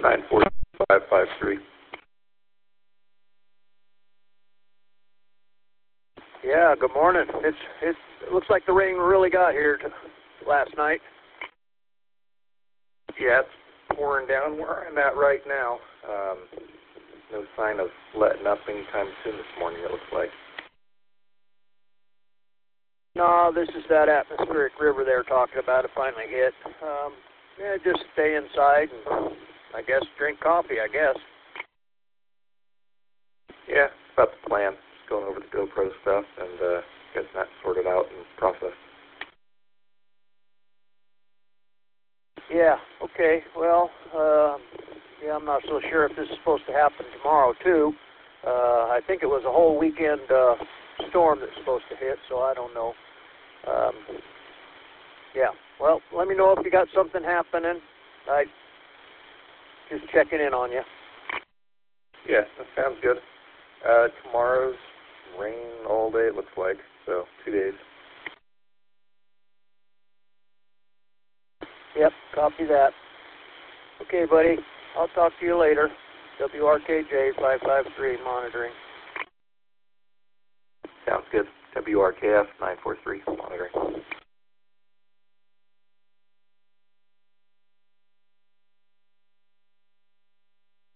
94553. Yeah, good morning. It looks like the rain really got here last night. Yeah, it's pouring down where I'm at right now. No sign of letting up anytime soon this morning, it looks like. No, this is that atmospheric river they were talking about. It finally hit. Yeah, just stay inside and I guess drink coffee, I guess. Yeah, that's about the plan. Just going over the GoPro stuff and getting that sorted out and processed. Yeah, okay. Well, yeah, I'm not so sure if this is supposed to happen tomorrow, too. I think it was a whole weekend storm that's supposed to hit, so I don't know. Yeah, well, let me know if you got something happening. I just checking in on you. Yeah, that sounds good. Tomorrow's rain all day, it looks like, so 2 days. Yep, copy that. Okay, buddy. I'll talk to you later. WRKJ 553 monitoring. Sounds good. WRKF 943 monitoring.